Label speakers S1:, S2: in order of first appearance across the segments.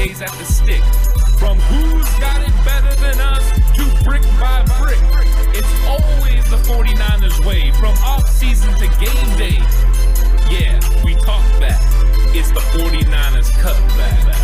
S1: days at the stick. From who's got it better than us to brick by brick. It's always the 49ers way, from off-season to game day. Yeah, we talk back. It's the 49ers cutback.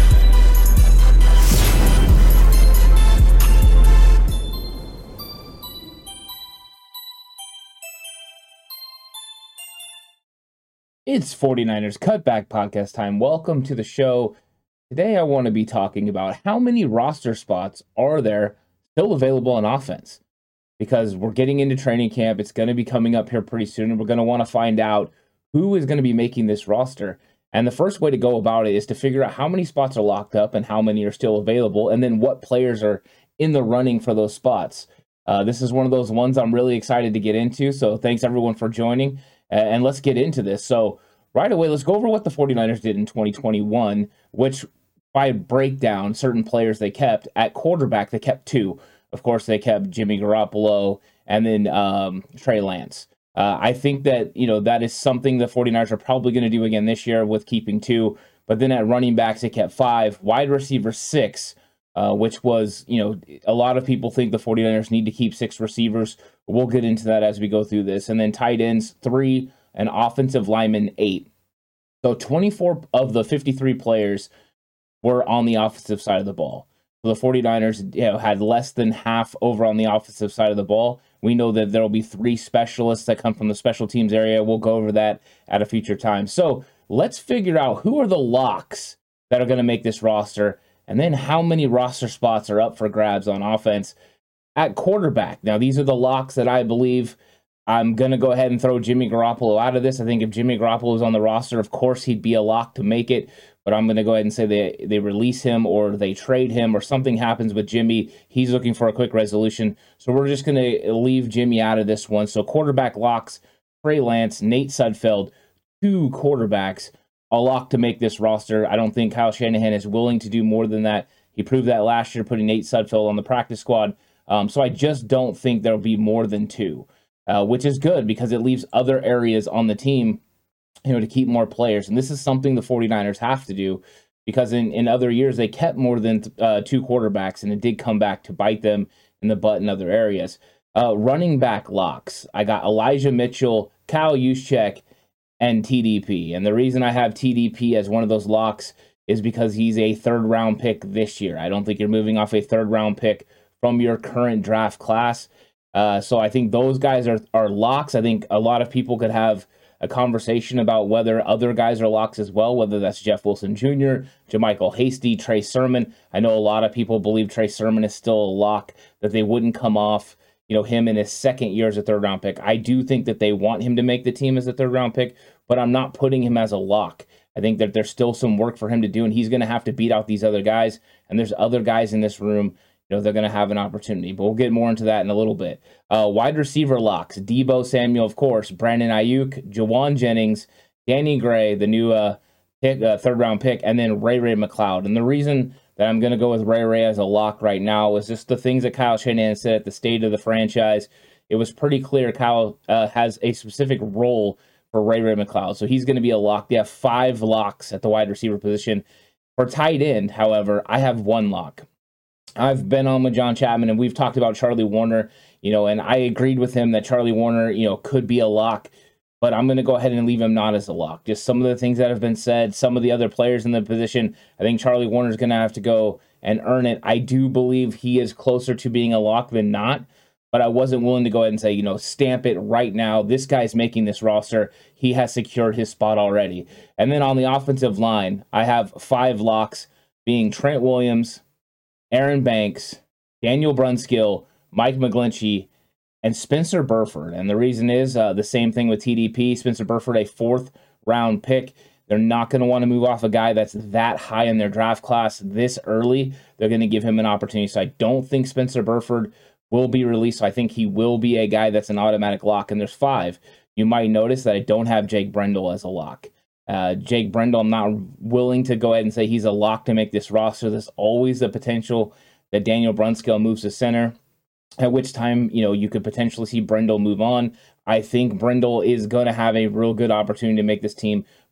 S2: It's 49ers Cutback podcast time. Welcome to the show. Today I want to be talking about how many roster spots are there still available on offense. Because we're getting into training camp. It's going to be coming up here pretty soon. And we're going to want to find out who is going to be making this roster. And the first way to go about it is to figure out how many spots are locked up and how many are still available. And then what players are in the running for those spots. This is one of those ones I'm really excited to get into. So thanks everyone for joining. And let's get into this. So right away, let's go over what the 49ers did in 2021, which by breakdown, certain players they kept. At quarterback, they kept two. Of course, they kept Jimmy Garoppolo and then Trey Lance. I think that, that is something the 49ers are probably going to do again this year with keeping two. But then at running backs, they kept five. Wide receiver, six, which was, a lot of people think the 49ers need to keep six receivers. We'll get into that as we go through this. And then tight ends, three, and offensive linemen, eight. So 24 of the 53 players were on the offensive side of the ball. So the 49ers had less than half over on the offensive side of the ball. We know that there will be three specialists that come from the special teams area. We'll go over that at a future time. So let's figure out who are the locks that are going to make this roster, and then how many roster spots are up for grabs on offense. At quarterback, now these are the locks that I believe. I'm going to go ahead and throw Jimmy Garoppolo out of this. I think if Jimmy Garoppolo was on the roster, of course, he'd be a lock to make it. But I'm going to go ahead and say they release him or they trade him or something happens with Jimmy. He's looking for a quick resolution. So we're just going to leave Jimmy out of this one. So quarterback locks, Trey Lance, Nate Sudfeld, two quarterbacks, a lock to make this roster. I don't think Kyle Shanahan is willing to do more than that. He proved that last year, putting Nate Sudfeld on the practice squad. So I just don't think there'll be more than two. Which is good because it leaves other areas on the team, to keep more players. And this is something the 49ers have to do because in other years, they kept more than two quarterbacks, and it did come back to bite them in the butt in other areas. Running back locks. I got Elijah Mitchell, Kyle Juszczyk, and TDP. And the reason I have TDP as one of those locks is because he's a third-round pick this year. I don't think you're moving off a third-round pick from your current draft class. So I think those guys are locks. I think a lot of people could have a conversation about whether other guys are locks as well, whether that's Jeff Wilson Jr., JaMycal Hasty, Trey Sermon. I know a lot of people believe Trey Sermon is still a lock, that they wouldn't come off, him in his second year as a third-round pick. I do think that they want him to make the team as a third-round pick, but I'm not putting him as a lock. I think that there's still some work for him to do, and he's going to have to beat out these other guys, and there's other guys in this room they're going to have an opportunity, but we'll get more into that in a little bit. Wide receiver locks, Deebo Samuel, of course, Brandon Ayuk, Jawan Jennings, Danny Gray, the new third-round pick, and then Ray McCloud. And the reason that I'm going to go with Ray as a lock right now is just the things that Kyle Shanahan said at the state of the franchise. It was pretty clear Kyle has a specific role for Ray McCloud, so he's going to be a lock. They have 5 locks at the wide receiver position. For tight end, however, I have 1 lock. I've been on with John Chapman, and we've talked about Charlie Warner, and I agreed with him that Charlie Warner, could be a lock, but I'm going to go ahead and leave him not as a lock. Just some of the things that have been said, some of the other players in the position, I think Charlie Warner is going to have to go and earn it. I do believe he is closer to being a lock than not, but I wasn't willing to go ahead and say, stamp it right now. This guy's making this roster. He has secured his spot already. And then on the offensive line, I have 5 locks, being Trent Williams, Aaron Banks, Daniel Brunskill, Mike McGlinchey, and Spencer Burford. And the reason is the same thing with TDP. Spencer Burford, a 4th-round pick. They're not going to want to move off a guy that's that high in their draft class this early. They're going to give him an opportunity. So I don't think Spencer Burford will be released. So I think he will be a guy that's an automatic lock. And there's 5. You might notice that I don't have Jake Brendel as a lock. Jake Brendel, I'm not willing to go ahead and say he's a lock to make this roster. There's always the potential that Daniel Brunskill moves to center, at which time, you could potentially see Brendel move on. I think Brendel is going to have a real good opportunity to make this team,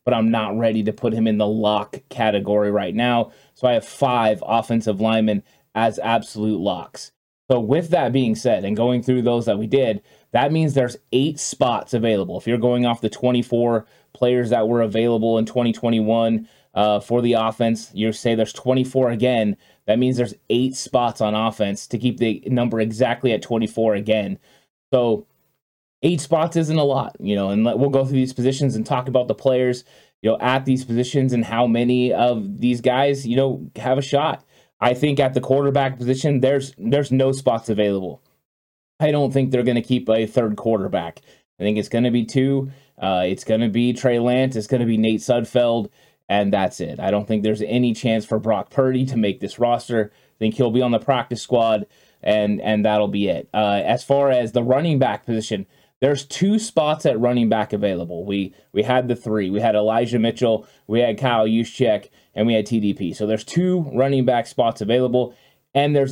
S2: but I'm not ready to put him in the lock category right now. So I have 5 offensive linemen as absolute locks. So with that being said, and going through those that we did, that means there's 8 spots available. If you're going off the 24 players that were available in 2021 for the offense, you say there's 24 again. That means there's 8 spots on offense to keep the number exactly at 24 again. So 8 spots isn't a lot, and we'll go through these positions and talk about the players, at these positions and how many of these guys, have a shot. I think at the quarterback position, there's no spots available. I don't think they're going to keep a third quarterback. I think it's going to be 2. It's going to be Trey Lance. It's going to be Nate Sudfeld, and that's it. I don't think there's any chance for Brock Purdy to make this roster. I think he'll be on the practice squad, and that'll be it. As far as the running back position, there's 2 spots at running back available. We had the 3. We had Elijah Mitchell, we had Kyle Juszczyk, and we had TDP. So there's 2 running back spots available, and there's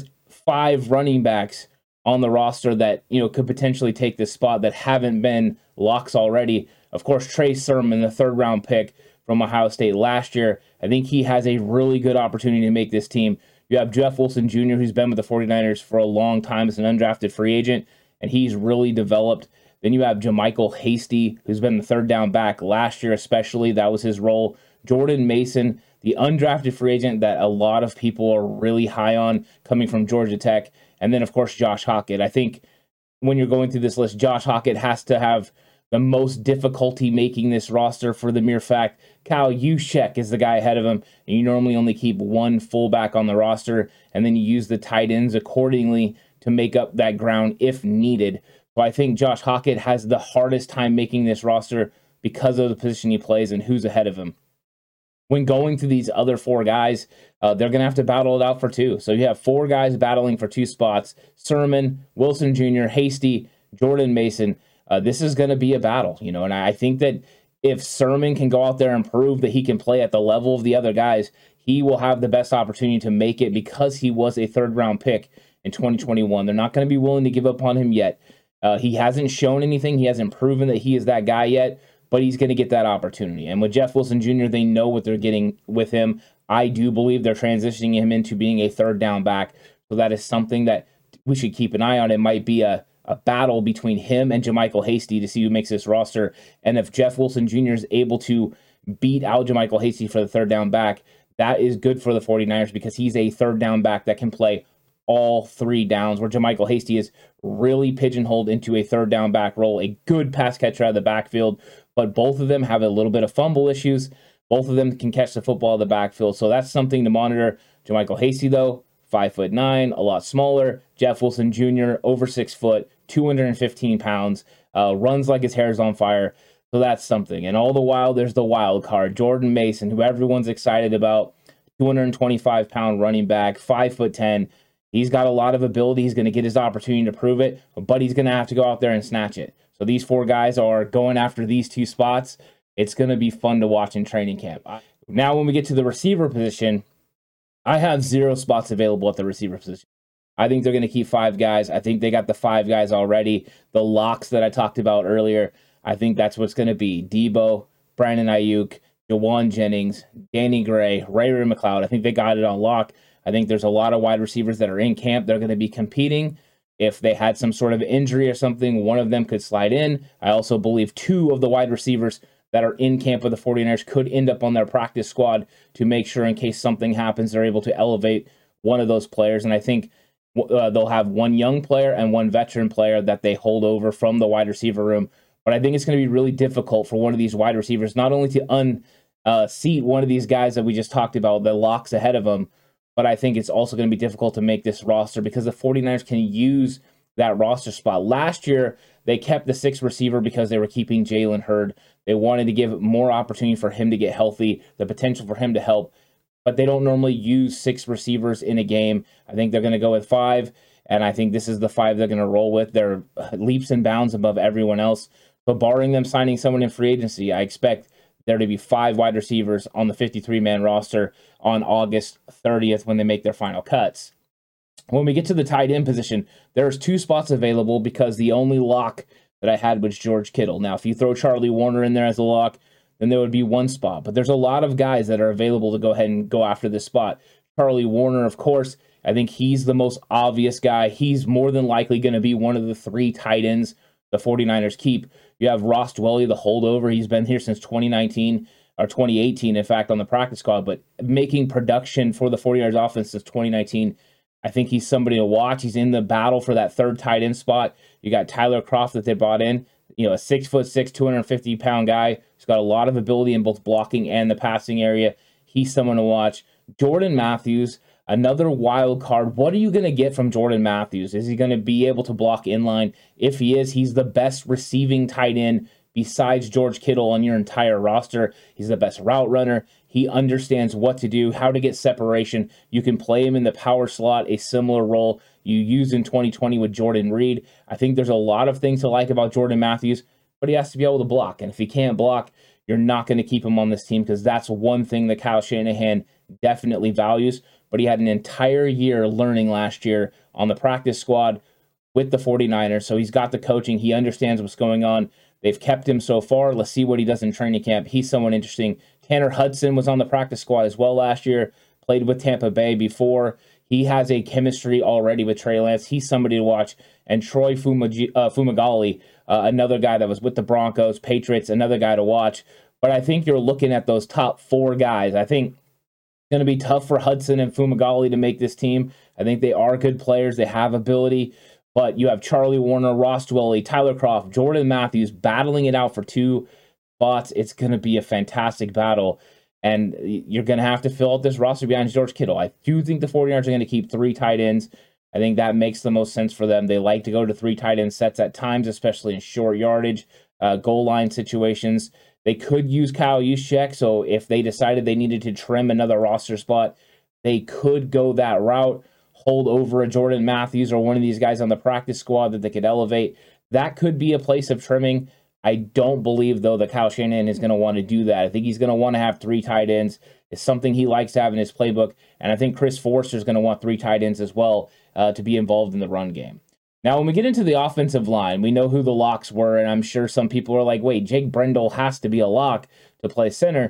S2: 5 running backs on the roster that could potentially take this spot that haven't been locks already. Of course, Trey Sermon, the 3rd round pick from Ohio State last year, I think he has a really good opportunity to make this team. You have Jeff Wilson Jr., who's been with the 49ers for a long time as an undrafted free agent, and he's really developed. Then you have JaMycal Hasty, who's been the 3rd down back last year especially. That was his role. Jordan Mason, the undrafted free agent that a lot of people are really high on, coming from Georgia Tech. And then, of course, Josh Hockett. I think when you're going through this list, Josh Hockett has to have the most difficulty making this roster for the mere fact Kyle Juszczyk is the guy ahead of him, and you normally only keep 1 fullback on the roster, and then you use the tight ends accordingly to make up that ground if needed. So I think Josh Hockett has the hardest time making this roster because of the position he plays and who's ahead of him. When going through these other 4 guys, they're going to have to battle it out for 2. So you have 4 guys battling for 2 spots: Sermon, Wilson Jr., Hasty, Jordan Mason. This is going to be a battle, and I think that if Sermon can go out there and prove that he can play at the level of the other guys, he will have the best opportunity to make it because he was a 3rd round pick in 2021. They're not going to be willing to give up on him yet. He hasn't shown anything. He hasn't proven that he is that guy yet, but he's going to get that opportunity. And with Jeff Wilson Jr., they know what they're getting with him. I do believe they're transitioning him into being a 3rd down back. So that is something that we should keep an eye on. It might be a battle between him and JaMycal Hasty to see who makes this roster. And if Jeff Wilson Jr. is able to beat out JaMycal Hasty for the 3rd down back, that is good for the 49ers because he's a 3rd down back that can play all 3 downs, where JaMycal Hasty is really pigeonholed into a 3rd down back role, a good pass catcher out of the backfield, but both of them have a little bit of fumble issues. Both of them can catch the football in the backfield, so that's something to monitor. JaMycal Hasty, though, 5'9", a lot smaller. Jeff Wilson Jr., over 6 foot, 215 pounds, runs like his hair is on fire, so that's something. And all the while, there's the wild card, Jordan Mason, who everyone's excited about, 225-pound running back, 5'10". He's got a lot of ability. He's going to get his opportunity to prove it, but he's going to have to go out there and snatch it. So these 4 guys are going after these 2 spots. It's going to be fun to watch in training camp. Now, when we get to the receiver position, I have 0 spots available at the receiver position. I think they're going to keep 5 guys. I think they got the 5 guys already. The locks that I talked about earlier, I think that's what's going to be. Debo, Brandon Ayuk, Jawan Jennings, Danny Gray, Ray-Ray McCloud. I think they got it on lock. I think there's a lot of wide receivers that are in camp. They're going to be competing. If they had some sort of injury or something, one of them could slide in. I also believe 2 of the wide receivers that are in camp with the 49ers could end up on their practice squad to make sure in case something happens, they're able to elevate one of those players. And I think they'll have 1 young player and 1 veteran player that they hold over from the wide receiver room. But I think it's going to be really difficult for one of these wide receivers, not only to unseat one of these guys that we just talked about, the locks ahead of them, but I think it's also going to be difficult to make this roster because the 49ers can use that roster spot. Last year, they kept the 6th receiver because they were keeping Jalen Hurd. They wanted to give more opportunity for him to get healthy, the potential for him to help, but they don't normally use 6 receivers in a game. I think they're going to go with 5, and I think this is the 5 they're going to roll with. They're leaps and bounds above everyone else. But barring them signing someone in free agency, I expect there to be 5 wide receivers on the 53-man roster on August 30th when they make their final cuts. When we get to the tight end position, there's 2 spots available because the only lock that I had was George Kittle. Now, if you throw Charlie Warner in there as a lock, then there would be one spot. But there's a lot of guys that are available to go ahead and go after this spot. Charlie Warner, of course, I think he's the most obvious guy. He's more than likely going to be one of the 3 tight ends the 49ers keep. You have Ross Dwelley, the holdover. He's been here since 2019 or 2018, in fact, on the practice squad, but making production for the 49ers offense since 2019. I think he's somebody to watch. He's in the battle for that 3rd tight end spot. You got Tyler Kroft that they brought in, a 6'6", 250-pound guy who's got a lot of ability in both blocking and the passing area. He's someone to watch. Jordan Matthews, another wild card. What are you going to get from Jordan Matthews? Is he going to be able to block inline? If he is, he's the best receiving tight end besides George Kittle on your entire roster. He's the best route runner. He understands what to do, how to get separation. You can play him in the power slot, a similar role you used in 2020 with Jordan Reed. I think there's a lot of things to like about Jordan Matthews, but he has to be able to block. And if he can't block, you're not going to keep him on this team, because that's one thing that Kyle Shanahan definitely values. But he had an entire year learning last year on the practice squad with the 49ers. So he's got the coaching. He understands what's going on. They've kept him so far. Let's see what he does in training camp. He's someone interesting. Tanner Hudson was on the practice squad as well last year, played with Tampa Bay before. He has a chemistry already with Trey Lance. He's somebody to watch. And Troy Fumagalli, another guy that was with the Broncos, Patriots, another guy to watch. But I think you're looking at those top 4 guys. I think it's going to be tough for Hudson and Fumagalli to make this team. I think they are good players. They have ability. But you have Charlie Warner, Ross Dwelley, Tyler Kroft, Jordan Matthews battling it out for 2 spots. It's going to be a fantastic battle. And you're going to have to fill out this roster behind George Kittle. I do think the 49ers are going to keep 3 tight ends. I think that makes the most sense for them. They like to go to 3 tight end sets at times, especially in short yardage, goal line situations. They could use Kyle Juszczyk, so if they decided they needed to trim another roster spot, they could go that route, hold over a Jordan Matthews or one of these guys on the practice squad that they could elevate. That could be a place of trimming. I don't believe, though, that Kyle Shanahan is going to want to do that. I think he's going to want to have 3 tight ends. It's something he likes to have in his playbook, and I think Chris Forster is going to want 3 tight ends as well to be involved in the run game. Now, when we get into the offensive line, we know who the locks were, and I'm sure some people are like, wait, Jake Brendel has to be a lock to play center.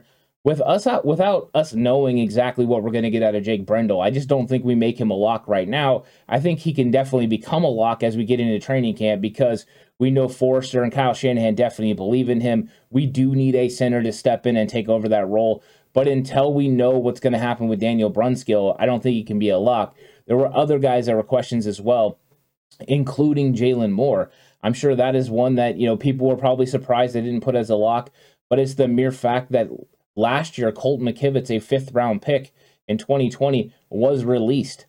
S2: Without us knowing exactly what we're going to get out of Jake Brendel, I just don't think we make him a lock right now. I think he can definitely become a lock as we get into training camp, because we know Forrester and Kyle Shanahan definitely believe in him. We do need a center to step in and take over that role. But until we know what's going to happen with Daniel Brunskill, I don't think he can be a lock. There were other guys that were questions as well, including Jalen Moore. I'm sure that is one that, people were probably surprised they didn't put as a lock, but it's the mere fact that last year, Colton McKivitz, a 5th-round pick in 2020, was released.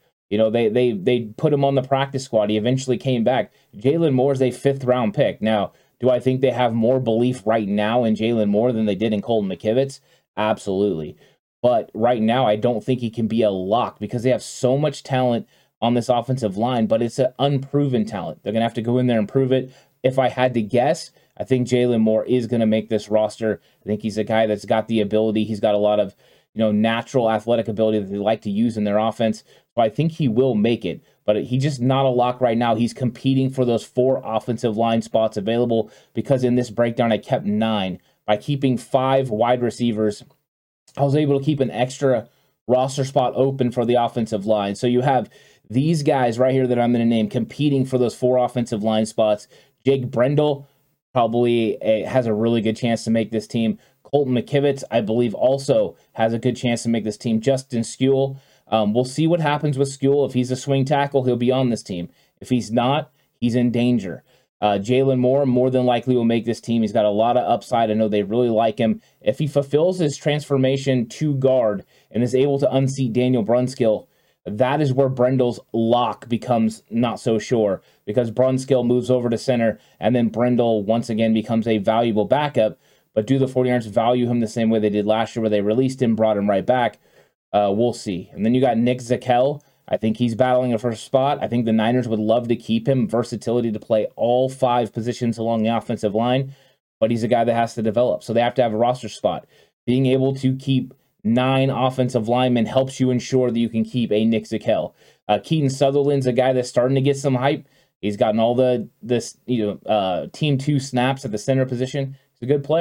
S2: They put him on the practice squad. He eventually came back. Jalen Moore is a 5th-round pick. Now, do I think they have more belief right now in Jalen Moore than they did in Colton McKivitz? Absolutely. But right now, I don't think he can be a lock because they have so much talent on this offensive line, but it's an unproven talent. They're going to have to go in there and prove it. If I had to guess, I think Jalen Moore is going to make this roster. I think he's a guy that's got the ability. He's got a lot of, natural athletic ability that they like to use in their offense. So I think he will make it, but he's just not a lock right now. He's competing for those 4 offensive line spots available because in this breakdown, I kept 9. By keeping 5 wide receivers, I was able to keep an extra roster spot open for the offensive line. So you have these guys right here that I'm going to name competing for those 4 offensive line spots. Jake Brendel probably has a really good chance to make this team. Colton McKivitz, I believe, also has a good chance to make this team. Justin Skule, we'll see what happens with Skule. If he's a swing tackle, he'll be on this team. If he's not, he's in danger. Jalen Moore more than likely will make this team. He's got a lot of upside. I know they really like him. If he fulfills his transformation to guard and is able to unseat Daniel Brunskill, that is where Brendel's lock becomes not so sure, because Brunskill moves over to center, and then Brendel once again becomes a valuable backup. But do the 49ers value him the same way they did last year, where they released him, brought him right back? We'll see. And then you got Nick Zakelj. I think he's battling a first spot. I think the Niners would love to keep him, versatility to play all 5 positions along the offensive line, but he's a guy that has to develop. So they have to have a roster spot. Being able to keep 9 offensive linemen helps you ensure that you can keep a Nick Zakelj. Keaton Sutherland's a guy that's starting to get some hype. He's gotten all team 2 snaps at the center position. He's a good player.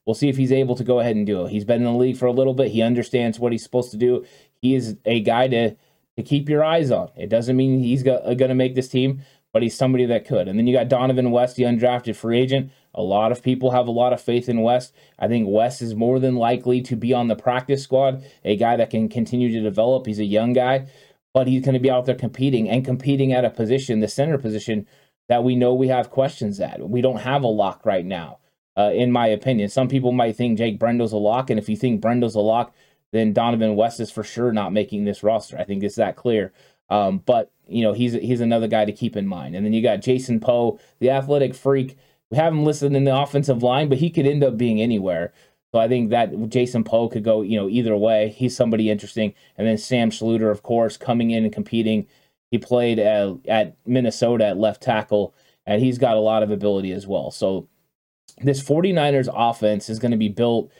S2: We'll see if he's able to go ahead and do it. He's been in the league for a little bit. He understands what he's supposed to do. He is a guy to keep your eyes on. It doesn't mean he's going to make this team, but he's somebody that could. And then you got Donovan West, the undrafted free agent. A lot of people have a lot of faith in West. I think West is more than likely to be on the practice squad, a guy that can continue to develop. He's a young guy, but he's going to be out there competing at a position, the center position, that we know we have questions at. We don't have a lock right now, in my opinion. Some people might think Jake Brendo's a lock, and if you think Brendo's a lock, then Donovan West is for sure not making this roster. I think it's that clear. But, he's another guy to keep in mind. And then you got Jason Poe, the athletic freak. We have him listed in the offensive line, but he could end up being anywhere. So I think that Jason Poe could go, either way. He's somebody interesting. And then Sam Schluter, of course, coming in and competing. He played at Minnesota at left tackle, and he's got a lot of ability as well. So this 49ers offense is going to be built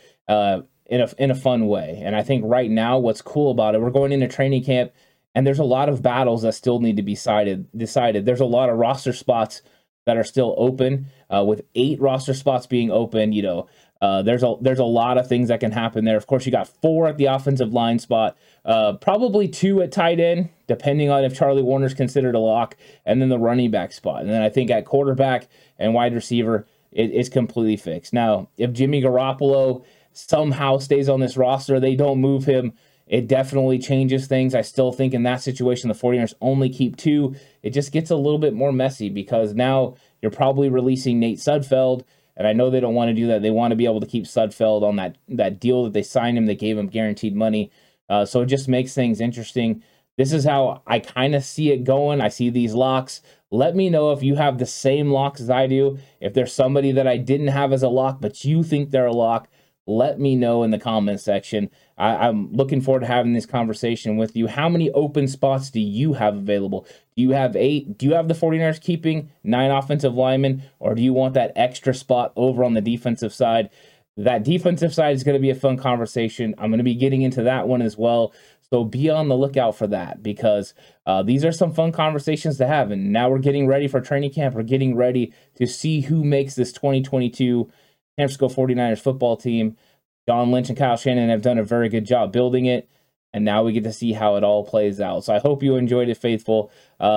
S2: in a fun way. And I think right now what's cool about it, we're going into training camp, and there's a lot of battles that still need to be decided. There's a lot of roster spots that are still open, with 8 roster spots being open. There's a lot of things that can happen there. Of course, you got 4 at the offensive line spot, probably 2 at tight end, depending on if Charlie Warner's considered a lock, and then the running back spot. And then I think at quarterback and wide receiver, it's completely fixed. Now, if Jimmy Garoppolo somehow stays on this roster, they don't move him, it definitely changes things. I still think in that situation, the 49ers only keep 2. It just gets a little bit more messy because now you're probably releasing Nate Sudfeld, and I know they don't want to do that. They want to be able to keep Sudfeld on that deal that they signed him. They gave him guaranteed money. So it just makes things interesting. This is how I kind of see it going. I see these locks. Let me know if you have the same locks as I do. If there's somebody that I didn't have as a lock, but you think they're a lock, let me know in the comment section. I'm looking forward to having this conversation with you. How many open spots do you have available? Do you have 8? Do you have the 49ers keeping 9 offensive linemen, or do you want that extra spot over on the defensive side? That defensive side is going to be a fun conversation. I'm going to be getting into that one as well. So be on the lookout for that, because these are some fun conversations to have. And now we're getting ready for training camp. We're getting ready to see who makes this 2022 San Francisco 49ers football team. John Lynch and Kyle Shanahan have done a very good job building it, and now we get to see how it all plays out. So I hope you enjoyed it, faithful.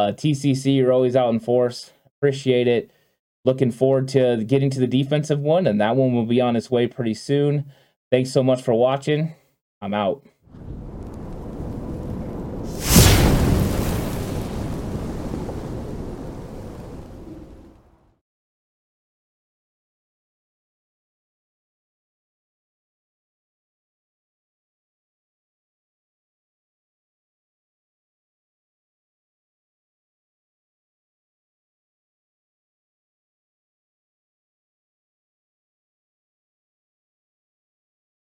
S2: TCC, you're always out in force. Appreciate it. Looking forward to getting to the defensive one, and that one will be on its way pretty soon. Thanks so much for watching. I'm out.